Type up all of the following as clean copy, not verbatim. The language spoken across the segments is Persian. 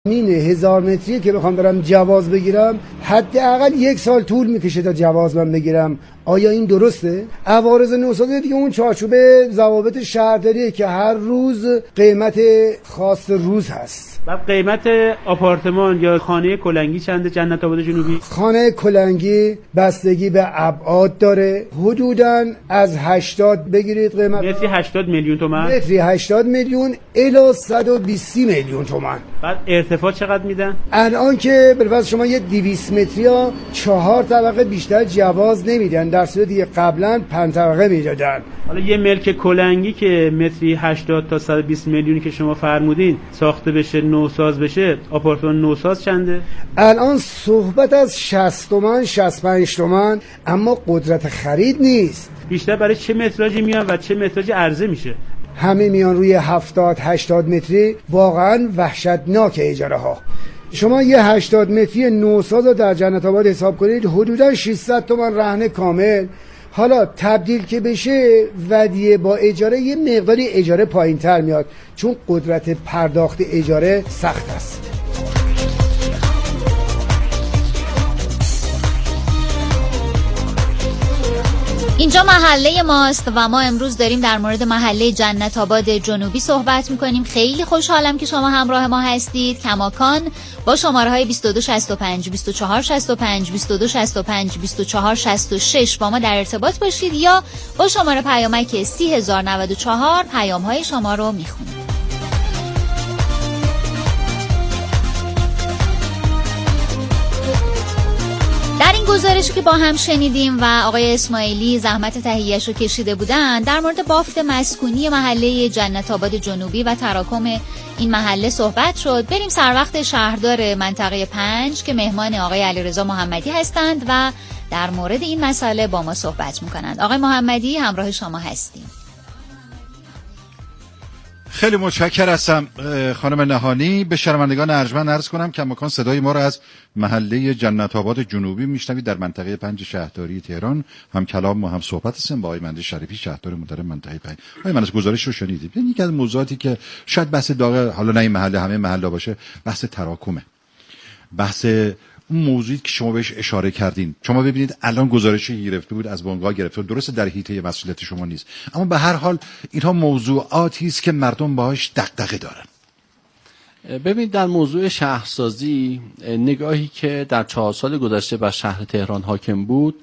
این 1000 متری که بخوام برم جواز بگیرم حداقل 1 سال طول میکشه تا جواز من بگیرم. آیا این درسته؟ عوارض نوسازی دیگه اون چارچوب ضوابط شهرداریه که هر روز قیمت خاص روز هست. بعد قیمت آپارتمان یا خانه کلنگی چنده جنت آباد جنوبی؟ خانه کلنگی بستگی به ابعاد داره، حدوداً از 80 بگیرید قیمت متری 80 میلیون تومان، متری 80 میلیون الی 120 میلیون تومان. بعد ارتفاع چقدر میدن؟ الان که بالفرض شما یه 200 متری ها 4 طبقه بیشتر جواز نمیدن، در صورتی که قبلا 5 طبقه میدادن. حالا یه ملک کلنگی که متری 80 تا 120 میلیونی که شما فرمودین ساخته بشه، نوساز بشه، آپارتمان نوساز چنده؟ الان صحبت از 60 تومن 65 تومن، اما قدرت خرید نیست. بیشتر برای چه متراژی میان و چه متراژی عرضه میشه؟ همه میان روی 70 80 متری. واقعا وحشتناک اجاره ها. شما یه 80 متری نوساز رو در جنت آباد حساب کنید حدودا 600 تومن رهن کامل. حالا تبدیل که بشه ودیه با اجاره یه مقداری اجاره پایین تر میاد، چون قدرت پرداخت اجاره سخت است. اینجا محله ماست و ما امروز داریم در مورد محله جنت آباد جنوبی صحبت میکنیم. خیلی خوشحالم که شما همراه ما هستید. کماکان با شماره‌های 2265 2465 2265 2466 با ما در ارتباط باشید یا با شماره پیامک 30094 پیام‌های شما رو میخونیم. در این گزارشی که با هم شنیدیم و آقای اسماعیلی زحمت تهیه‌اش رو کشیده بودن، در مورد بافت مسکونی محله جنت آباد جنوبی و تراکم این محله صحبت شد. بریم سر وقت شهردار منطقه 5 که مهمان آقای علیرضا محمدی هستند و در مورد این مسئله با ما صحبت میکنند. آقای محمدی همراه شما هستیم. خیلی متشکرم هستم خانم نهانی. به شنوندگان ارجمند عرض کنم که مکان صدای ما را از محله جنت آباد جنوبی میشنوید در منطقه 5 شهرداری تهران. هم کلام ما هم صحبت هستیم با آقای مهندس شریفی شهردار محترم منطقه 5. آقای مهندس گزارش رو شنیدید. یعنی یکی از موضوعاتی که شاید بحث داغ حالا نه این محله همه محله باشه، بحث تراکمه. بحث اون موضوعی که شما بهش اشاره کردین. شما ببینید الان گزارشی گرفته بود از بنگاه گرفته، درسته در حیطه مسئولیت شما نیست، اما به هر حال اینها موضوعاتی است که مردم باهاش دغدغه دارن. ببینید در موضوع شهرسازی نگاهی که در 4 سال گذشته بر شهر تهران حاکم بود،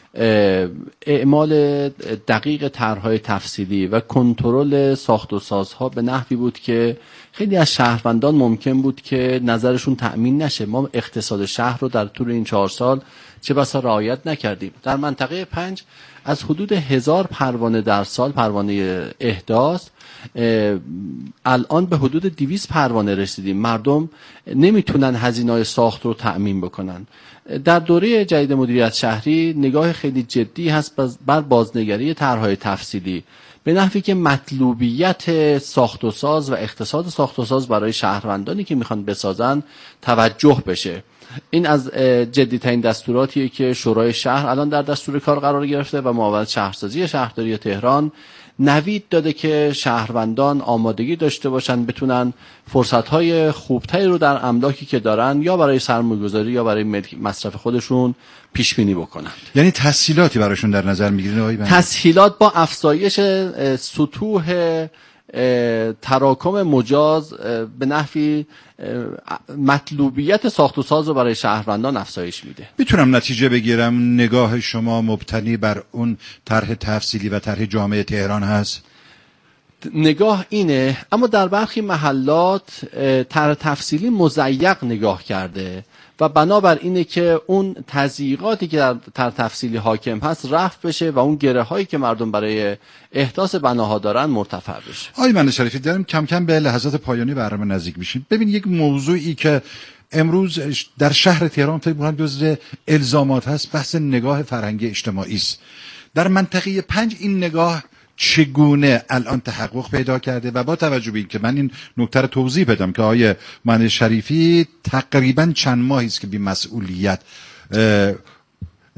اعمال دقیق طرح‌های تفصیلی و کنترل ساخت و سازها به نحوی بود که خیلی از شهروندان ممکن بود که نظرشون تأمین نشه. ما اقتصاد شهر رو در طول این 4 سال چه بسا رعایت نکردیم. در منطقه 5 از حدود 1000 پروانه در سال، پروانه احداث، الان به حدود 200 پروانه رسیدیم. مردم نمیتونن هزینه‌های ساخت رو تأمین بکنن. در دوره جدید مدیریت شهری نگاه خیلی جدی هست بر بازنگری طرح‌های تفصیلی به نحوی که مطلوبیت ساخت و ساز و اقتصاد ساخت و ساز برای شهروندانی که میخوان بسازن توجه بشه. این از جدی‌ترین دستوراتیه که شورای شهر الان در دستور کار قرار گرفته و معاونت شهرسازی شهرداری تهران نوید داده که شهروندان آمادگی داشته باشن بتونن فرصت‌های خوبتری رو در املاکی که دارن یا برای سرمایه‌گذاری یا برای مصرف خودشون پیش بینی بکنن. یعنی تسهیلاتی براشون در نظر میگیرین آقای بندی؟ تسهیلات با افزایش سطوح تراکم مجاز به نحوی مطلوبیت ساخت و ساز رو برای شهروندان افزایش میده. میتونم نتیجه بگیرم نگاه شما مبتنی بر اون طرح تفصیلی و طرح جامع تهران هست؟ نگاه اینه، اما در برخی محلات طرح تفصیلی مضیق نگاه کرده و بنابر اینه که اون تضییقاتی که در طرح تفصیلی حاکم هست رفع بشه و اون گره هایی که مردم برای احداث بناها دارن مرتفع بشه. آقای مهندس شریفی داریم کم کم به لحظات پایانی برنامه نزدیک میشیم. ببین یک موضوعی که امروز در شهر تهران فکر می‌کنم جزء الزامات هست، بحث نگاه فرهنگی اجتماعی است. در منطقه 5 این نگاه چگونه الان تحقق پیدا کرده و با توجه به این که من این نکته رو توضیح بدم که آقای مهندس شریفی تقریبا چند ماهی است که بی مسئولیت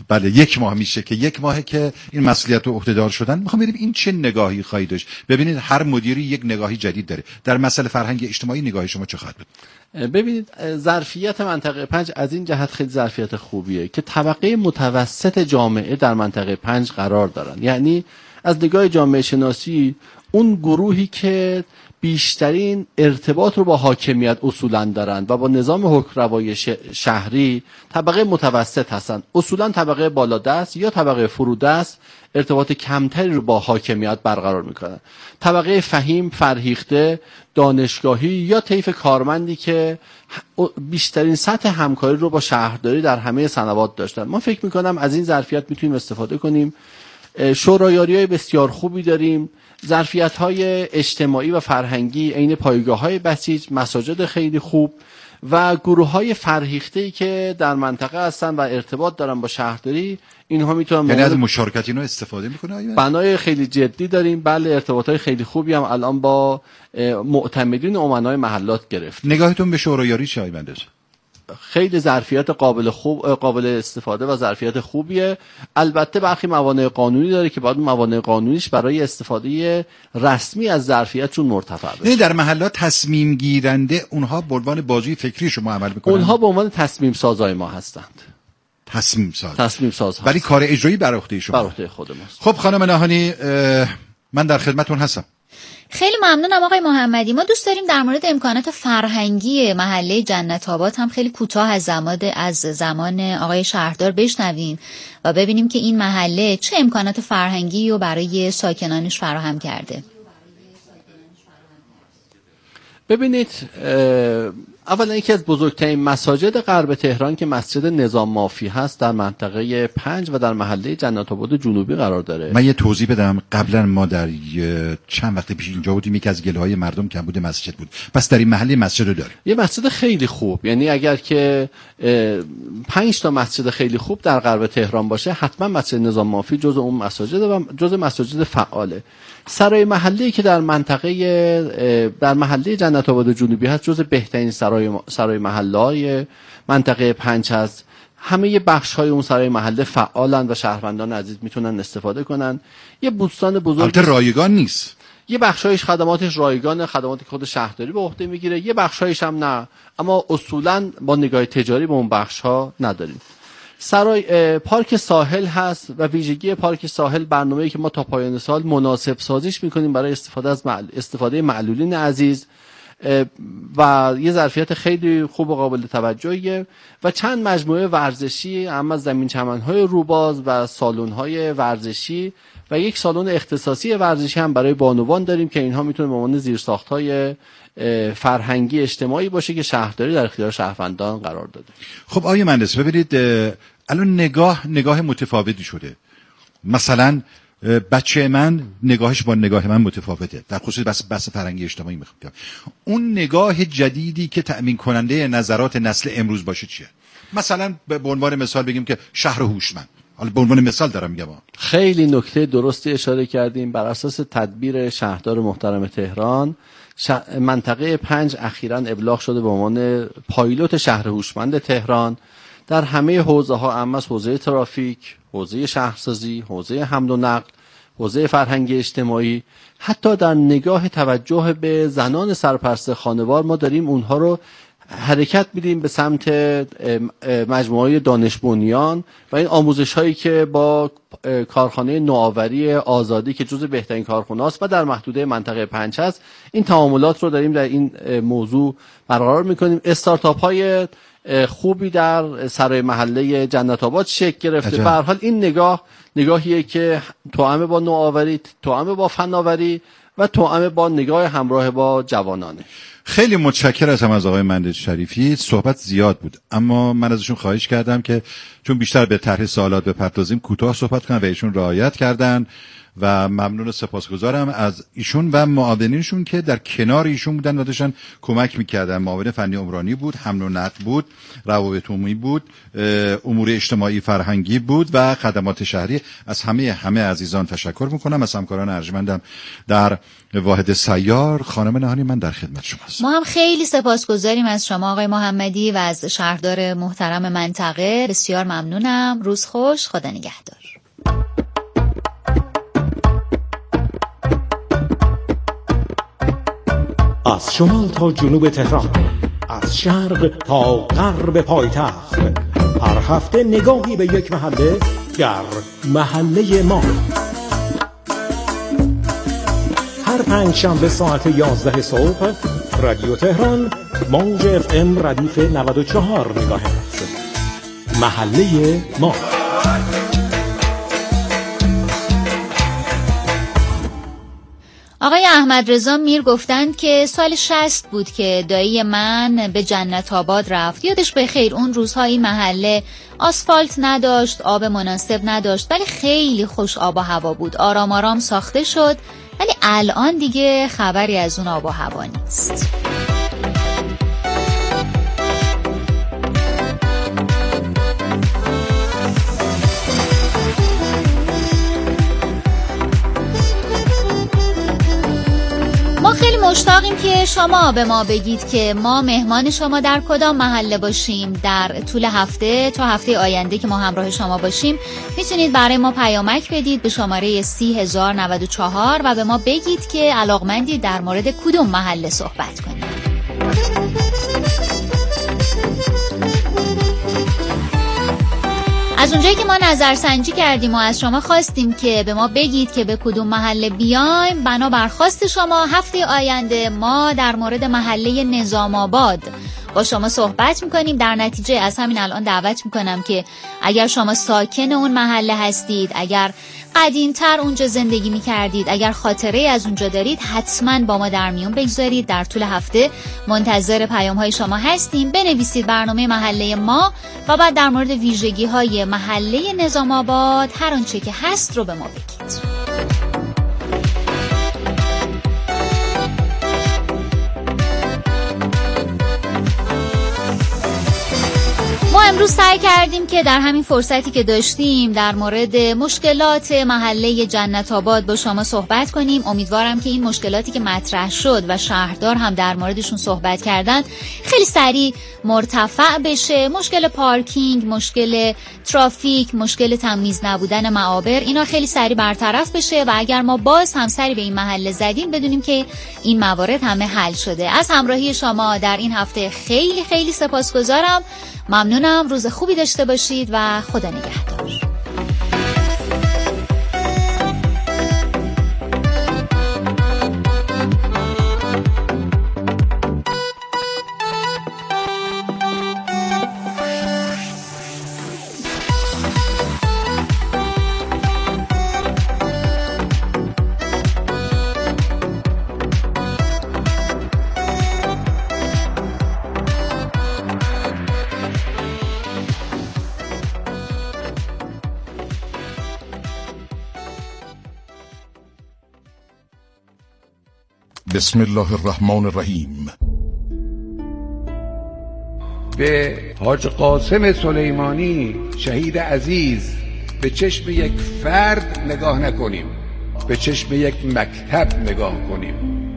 بله 1 ماه میشه که 1 ماهه که این مسئولیت رو عهدهدار شدن. میخوام ببینیم این چه نگاهی خواهید داشت. ببینید هر مدیری یک نگاهی جدید داره در مسئله فرهنگ اجتماعی. نگاه شما چه خواهد بود؟ ببینید ظرفیت منطقه 5 از این جهت خیلی ظرفیت خوبیه که طبقه متوسط جامعه در منطقه 5 قرار دارن. یعنی از نگاه جامعه شناسی اون گروهی که بیشترین ارتباط رو با حاکمیت اصولا دارن و با نظام حکمروایی شهری طبقه متوسط هستن. اصولا طبقه بالادست یا طبقه فرودست ارتباط کمتری رو با حاکمیت برقرار میکنن. طبقه فهیم، فرهیخته، دانشگاهی یا طیف کارمندی که بیشترین سطح همکاری رو با شهرداری در همه سنوات داشتن. ما فکر میکنم از این ظرفیت میتونیم استفاده کنیم. شورایاری‌های بسیار خوبی داریم، ظرفیت‌های اجتماعی و فرهنگی عین پایگاه‌های بسیج، مساجد خیلی خوب و گروه‌های فرهیخته‌ای که در منطقه هستن و ارتباط دارن با شهرداری. اینها میتونن یعنی از مشارکت اینا استفاده میکنه. بنای خیلی جدی داریم. بله ارتباطات خیلی خوبی هم الان با معتمدین و امنای محلات گرفت. نگاهتون به شورایاری چه بندش؟ خیلی ظرفیت قابل استفاده و ظرفیت خوبیه. البته برخی موانع قانونی داره که باید موانع قانونیش برای استفاده رسمی از ظرفیتشون مرتفع بشه. در محلات تصمیم گیرنده اونها به عنوان بازوی فکری شما عمل میکنن؟ اونها به عنوان تصمیم سازای ما هستند. تصمیم ساز ولی کار اجرایی بر عهده شما، بر عهده خود ماست. خب خانم نهانی من در خدمتتون هستم. خیلی ممنونم آقای محمدی. ما دوست داریم در مورد امکانات فرهنگی محله جنت آباد هم خیلی کوتاه از زمان آقای شهردار بشنویم و ببینیم که این محله چه امکانات فرهنگی رو برای ساکنانش فراهم کرده. ببینید اولا یکی از بزرگترین مساجد غرب تهران که مسجد نظام مافی هست در منطقه 5 و در محله جنت آباد جنوبی قرار داره. من یه توضیح بدم. قبلا ما در چند وقت پیش اینجا بودیم، یکی از گله‌های مردم کمبود مسجد بود. پس در این محله مسجد رو داریم. یه مسجد خیلی خوب، یعنی اگر که 5 تا مسجد خیلی خوب در غرب تهران باشه حتما مسجد نظام مافی جزء اون مساجد و جزء مساجد فعاله. سرای محله‌ای که در محله جنت آباد جنوبی هست جزء بهترین سرای محله‌های منطقه 5 هست. همه بخش‌های اون سرای محله فعالن و شهروندان عزیز میتونن استفاده کنن. یه بوستان بزرگ، البته رایگان نیست. یه بخشایش خدماتش رایگانه، خدماتی که خود شهرداری به عهده میگیره، یه بخشایش هم نه، اما اصولاً با نگاه تجاری به اون بخش‌ها نداریم. سرای پارک ساحل هست و ویژگی پارک ساحل برنامه‌ای که ما تا پایان سال مناسب سازیش می‌کنیم برای استفاده معلولین عزیز و یه ظرفیت خیلی خوب و قابل توجهیه و چند مجموعه ورزشی، اما زمین چمن‌های روباز و سالن‌های ورزشی و یک سالن اختصاصی ورزشی هم برای بانوان داریم که اینها میتونه به عنوان زیرساخت‌های فرهنگی اجتماعی باشه که شهرداری در اختیار شهروندان قرار داده. خب آقای مهندس ببینید الان نگاه متفاوتی شده. مثلا بچه من نگاهش با نگاه من متفاوته، در خصوص بحث فرهنگی اجتماعی میخوام. اون نگاه جدیدی که تأمین کننده نظرات نسل امروز باشه چیه؟ مثلا به عنوان مثال بگیم که شهر هوشمند. حالا به عنوان مثال دارم میگم. خیلی نکته درستی اشاره کردیم. بر اساس تدبیر شهردار محترم تهران منطقه 5 اخیراً ابلاغ شده به عنوان پایلوت شهر هوشمند تهران در همه حوزه‌ها، اما از حوزه ترافیک، حوزه شهرسازی، حوزه حمل و نقل، حوزه فرهنگی اجتماعی، حتی در نگاه توجه به زنان سرپرست خانوار ما داریم اونها رو حرکت میدیم به سمت مجموعه دانش بنیان و این آموزش هایی که با کارخانه نوآوری آزادی که جزو بهترین کارخانه است و در محدوده منطقه 5 هست، این تعاملات رو داریم در این موضوع برقرار میکنیم. استارتاپ های خوبی در سرای محله جنت آباد شکل گرفته. به هر حال این نگاهیه که توأم با نوآوری، توأم با فناوری و توأم با نگاه همراه با جوانانه. خیلی متشکرم از آقای مهندس شریفی. صحبت زیاد بود اما من ازشون خواهش کردم که چون بیشتر به طرح سوالات بپردازیم کوتاه صحبت کنن و ایشون رعایت کردن و ممنون و سپاسگزارم از ایشون و معاونینشون که در کنار ایشون بودن و داشتن کمک میکردن. معاون فنی عمرانی بود، حمل و نقل بود، روابط عمومی بود، امور اجتماعی فرهنگی بود و خدمات شهری. از همه عزیزان تشکر میکنم، از همکاران ارجمندم در واحد سیار. خانم نهانی من در خدمت شماست. ما هم خیلی سپاسگزاریم از شما آقای محمدی و از شهردار محترم منطقه. بسیار ممنونم. روز خوش، خدا نگهدار. از شمال تا جنوب تهران، از شرق تا غرب پایتخت، هر هفته نگاهی به یک محله در محله ما. هر پنجشنبه ساعت 11 صبح رادیو تهران موج FM ردیف 94 مگاهرتز. محله ما. آقای احمد رضا میر گفتند که سال 60 بود که دایی من به جنت آباد رفت. یادش بخیر، اون روزها این محله آسفالت نداشت، آب مناسب نداشت، ولی خیلی خوش آب و هوا بود. آرام آرام ساخته شد، ولی الان دیگه خبری از اون آب و هوا نیست. ما خیلی مشتاقیم که شما به ما بگید که ما مهمان شما در کدام محله باشیم در طول هفته. تا هفته آینده که ما همراه شما باشیم میتونید برای ما پیامک بدید به شماره 30094 و به ما بگید که علاقمندید در مورد کدوم محله صحبت کنیم. از اونجایی که ما نظرسنجی کردیم و از شما خواستیم که به ما بگید که به کدوم محله بیایم، بنا بر خواست شما هفته آینده ما در مورد محله نظام آباد با شما صحبت میکنیم. در نتیجه از همین الان دعوت میکنم که اگر شما ساکن اون محله هستید، اگر قدیمتر اونجا زندگی میکردید، اگر خاطره از اونجا دارید، حتما با ما در میون بگذارید. در طول هفته منتظر پیام های شما هستیم. بنویسید برنامه محله ما و بعد در مورد ویژگی های محله نظام آباد هر آنچه که هست رو به ما بگید. ما امروز سعی کردیم که در همین فرصتی که داشتیم در مورد مشکلات محله جنت آباد با شما صحبت کنیم. امیدوارم که این مشکلاتی که مطرح شد و شهردار هم در موردشون صحبت کردن خیلی سریع مرتفع بشه. مشکل پارکینگ، مشکل ترافیک، مشکل تمیز نبودن معابر، اینا خیلی سریع برطرف بشه و اگر ما باز هم سری به این محله زدیم بدونیم که این موارد همه حل شده. از همراهی شما در این هفته خیلی خیلی سپاسگزارم. ممنونم. روز خوبی داشته باشید و خدا نگهدار. بسم الله الرحمن الرحیم. به حاج قاسم سلیمانی شهید عزیز به چشم یک فرد نگاه نکنیم، به چشم یک مکتب نگاه کنیم.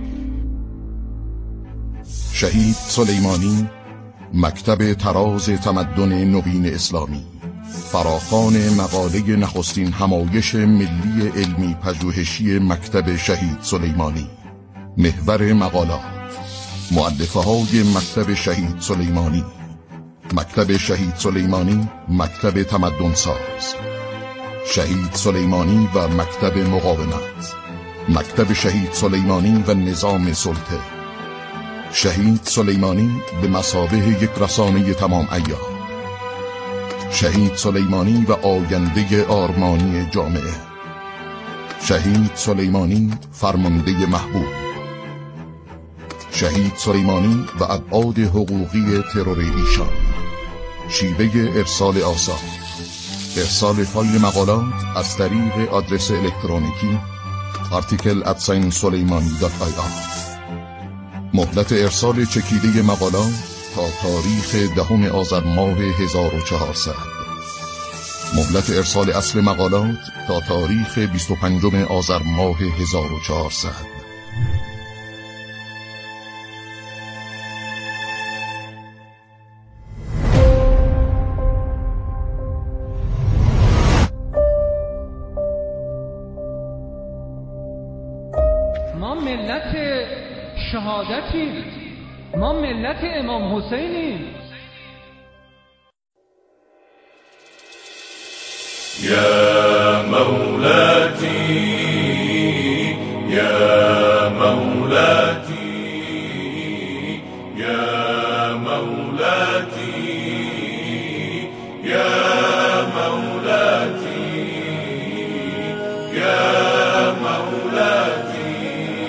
شهید سلیمانی مکتب تراز تمدن نوین اسلامی، فراخوان مقاله نخستین همایش ملی علمی پژوهشی مکتب شهید سلیمانی، محور مقالات، مؤلفه های مکتب شهید سلیمانی. مکتب شهید سلیمانی مکتب تمدن ساز، شهید سلیمانی و مکتب مقاومت، مکتب شهید سلیمانی و نظام سلطه. شهید سلیمانی به مثابه یک رسانه تمام عیار، شهید سلیمانی و آینده آرمانی جامعه. شهید سلیمانی فرمانده محبوب، شهید سلیمانی و ابعاد حقوقی ترور ایشان، شیوه ارسال آثار، ارسال فایل مقالات از طریق آدرس الکترونیکی article@suleimani.ir. مهلت ارسال چکیده مقالات تا تاریخ 10 آذر ماه 1400. مهلت ارسال اصل مقالات تا تاریخ 25 آذر ماه 1400. ما ملت شهادتیم، ما ملت امام حسینیم. یا مولاتی یا مولاتی یا مولاتی یا مولاتی یا مولاتی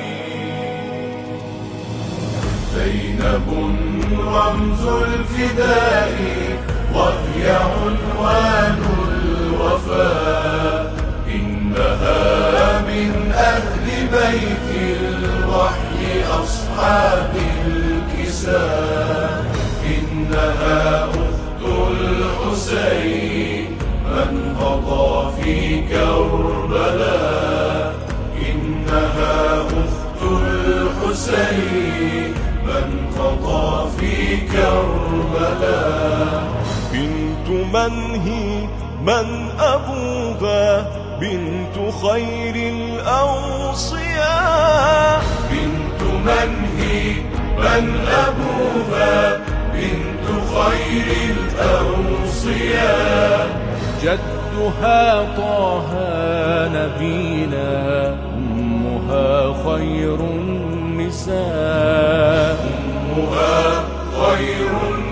زینب رمز الفداء وهي عنوان الوفاء إنها من أهل بيت الوحي أصحاب الكساء إنها أخت الحسين من قضى في كربلاء إنها أخت الحسين من قضى في كربلاء بنت من هي من أبوها بنت خير الأوصياء بنت من هي من أبوها بنت خير الأوصياء جدها طه نبينا أمها خير النساء أمها خير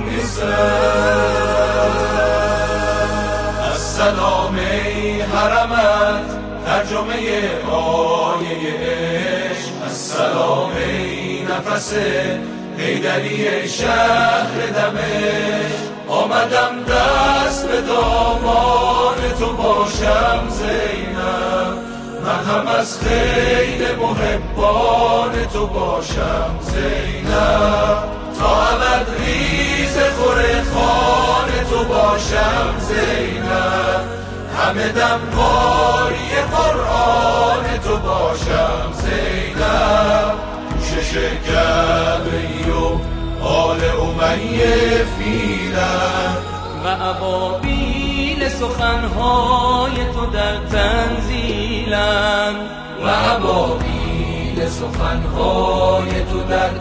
النساء السلام ای حرمت ترجمه آیه عشق السلام ای نفس حیدری شهر دمشق آمدم دست به دامان تو باشم زینب من هم از خیل محبان تو باشم زینب تا ابد ریز خور خان تو باشم زینب همه دم باری قرآن تو باشم زینب پوشش کعبه‌ای و آل امیه فیلم و ابابیل سخنهای تو در تنزیلم و ابابیل سخنهای تو در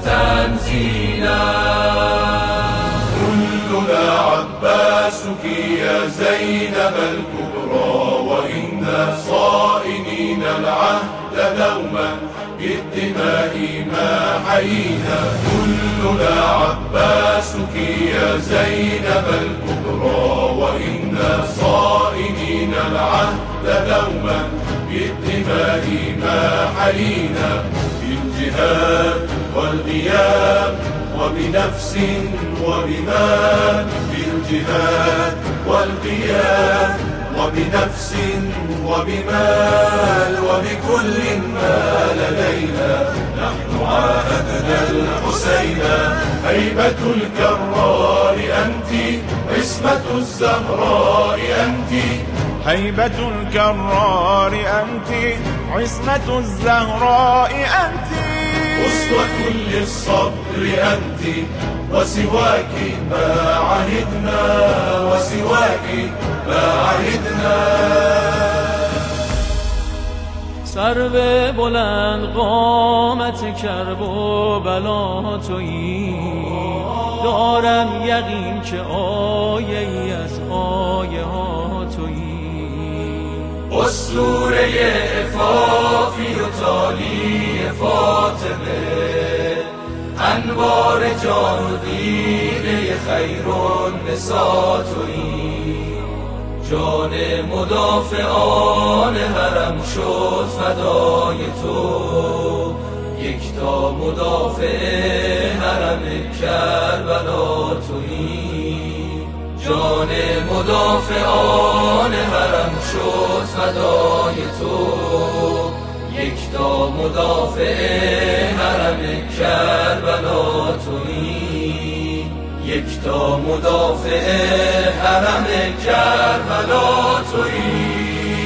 تنزیلم كل عباسك يا زينب الكبرى وإنا صائنين العهد دوما بالدماء ما حيينا كلنا عباسك يا زينب الكبرى وإنا صائنين العهد دوما بالدماء ما حيينا بالجهاد والغياب وبنفس وبمال بالجهاد والقيام وبنفس وبمال وبكل ما لدينا نحن عاهدنا الحسين هيبة الكرار أنت عصمة الزهراء أنت هيبة الكرار أنت عصمة الزهراء أنت أسوة للصبر أنت وسواك ما عهدنا وسواك ما عهدنا سرو بلند قامت کرب و بلا تویی دارم یقین که آیه ای از آیه ها تویی اسطوره عفافی و تالی فاطمه انوار جان و دیده خیرالنسا تویی جان مدافعان حرم شد فدای تو یکتا مدافع حرم کربلا تویی جان مدافعان حرم شد فدای تو، یک تا مدافع حرم کربلا تویی، یک تا مدافع حرم کربلا تویی.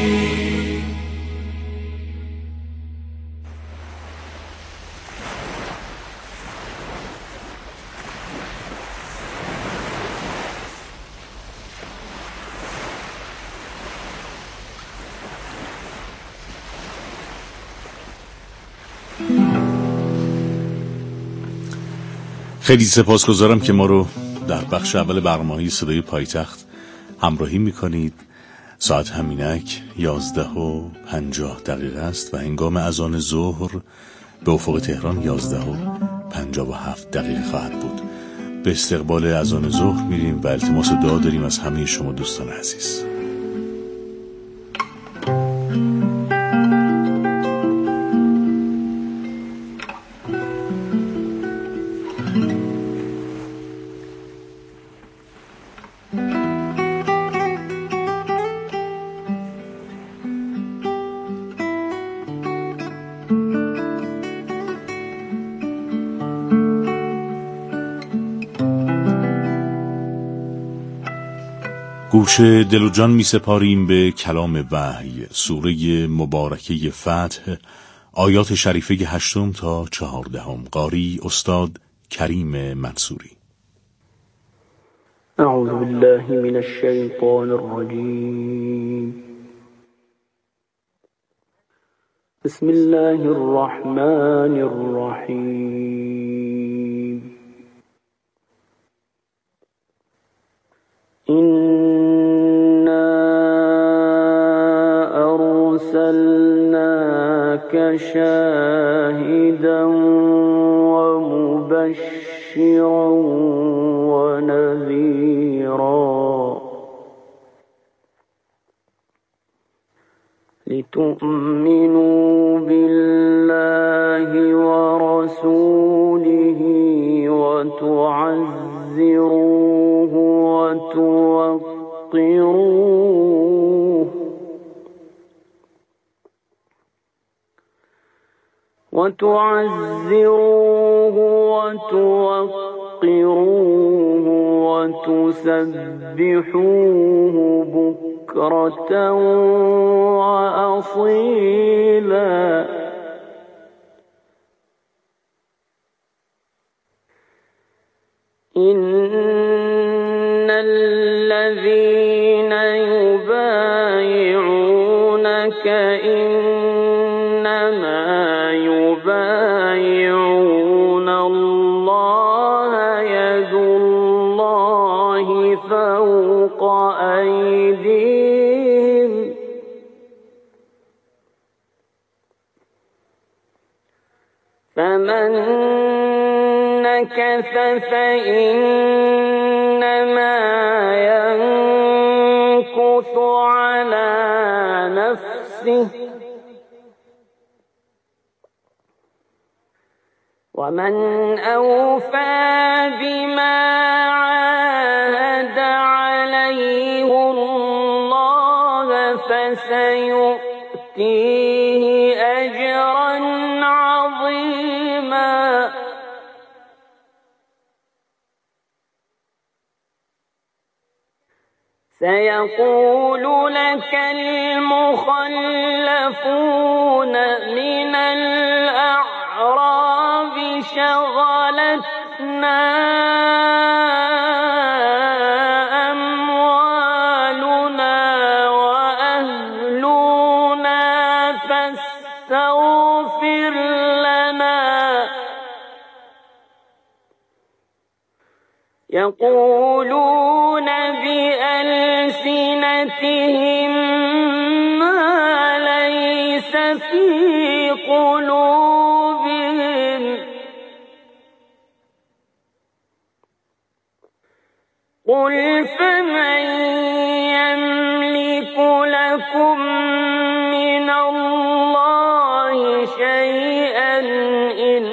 خیلی سپاسگزارم که ما رو در بخش اول برنامه‌های صدای پایتخت همراهی میکنید. ساعت همینک 11:50 است و هنگام اذان ظهر به افق تهران 11:57 خواهد بود. به استقبال اذان ظهر میریم و التماس دعا داریم از همه شما دوستان عزیز. گوش دل و جان می سپاریم به کلام وحی، سوره مبارکه فتح، آیات شریفه 8 تا 14. قاری استاد کریم منصوری. اعوذ بالله من الشیطان الرجیم. بسم الله الرحمن الرحیم. أرسلناك شاهدا ومبشرا ونذيرا لتؤمنوا بالله ورسوله وتعزروه وتوقروه وتسبحوه بكرة وأصيلا. إن الذين يبايعونك إنما يبايعون الله يد الله فوق أيديهم فمن نكث فإنما ينكث على نفسه ومن أوفى بما عاهد عليه الله فسيؤتيه أجرا عظيما. سيقول لك المخلفون من الأعراب شغلتنا أموالنا وأهلنا فاستغفر لنا. يقولون بألسنتهم ما ليس في قلوبهم قل فمن يملك لكم من الله شيئا إن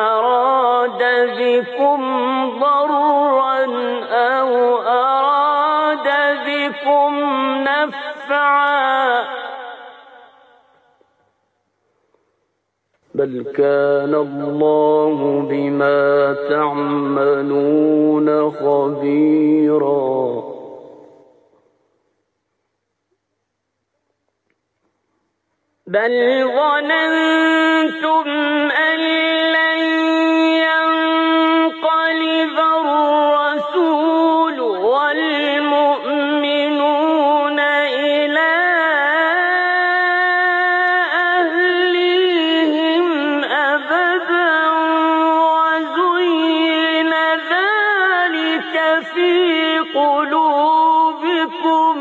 أراد بكم ضرا أو أراد نفعا بل كان الله بما تعملون خبيرا بل ظننتم أن لن ينقلب الرسول والمؤمنون إلى أهليهم أبدا وزين ذلك في قلوبكم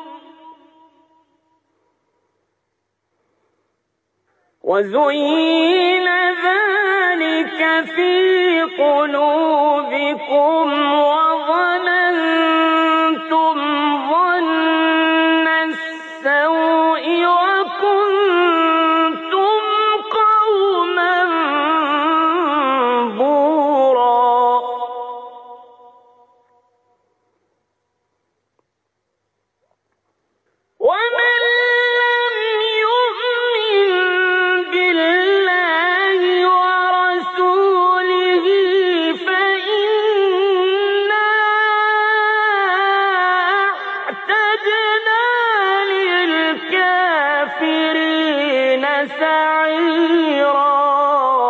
وظننتم ظن السوء وكنتم قوما بورا ومن لم يؤمن بالله ورسوله فإنا أعتدنا للكافرين سعيرا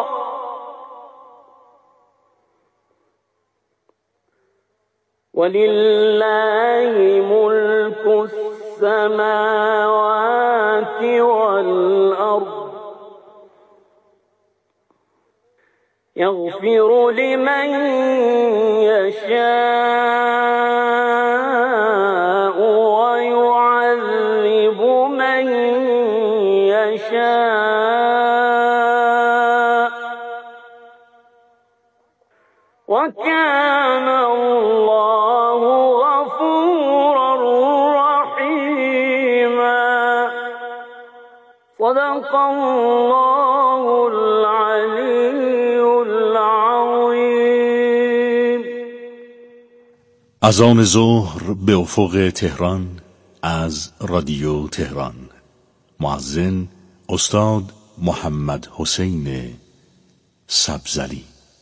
ولله ملك السماوات والأرض يغفر لمن يشاء ويعذب من يشاء وكان الله غفورا رحيما صدق الله العلي العظيم. اذان ظهر به افق تهران از رادیو تهران. مؤذن استاد محمد حسین سبزلی.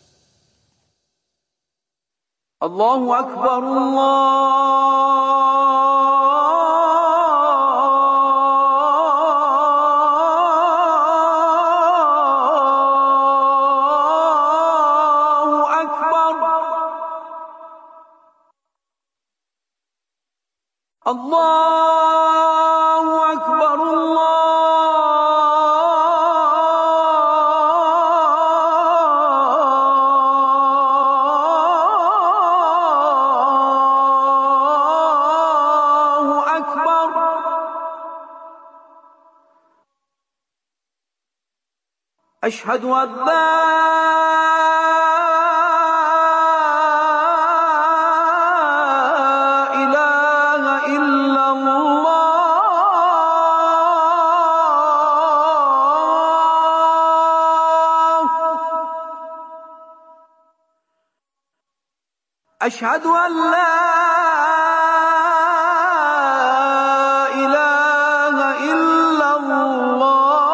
الله أكبر الله أكبر الله أكبر أشهد أن لا إله إلا الله أشهد أن لا إله إلا الله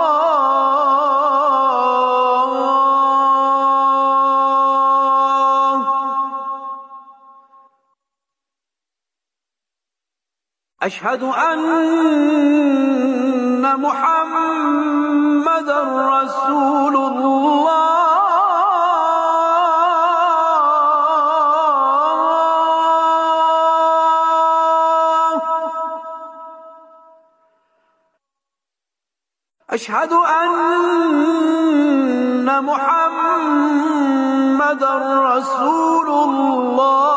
أشهد أن محمدًا رسول الله أشهد أن محمدًا رسول الله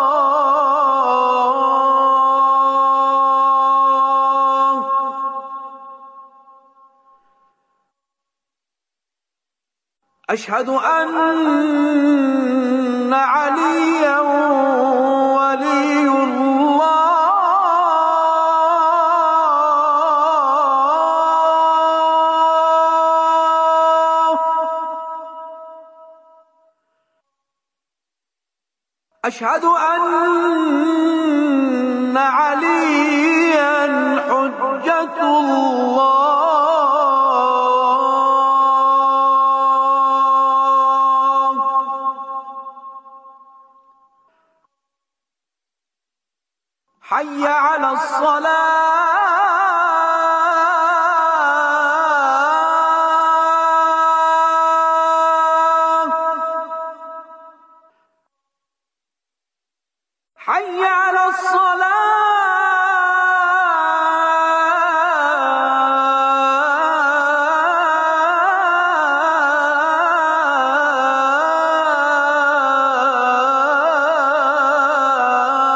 أشهد أن عليا ولي الله أشهد أن عليا حجة حي على الصلاة حي على الصلاة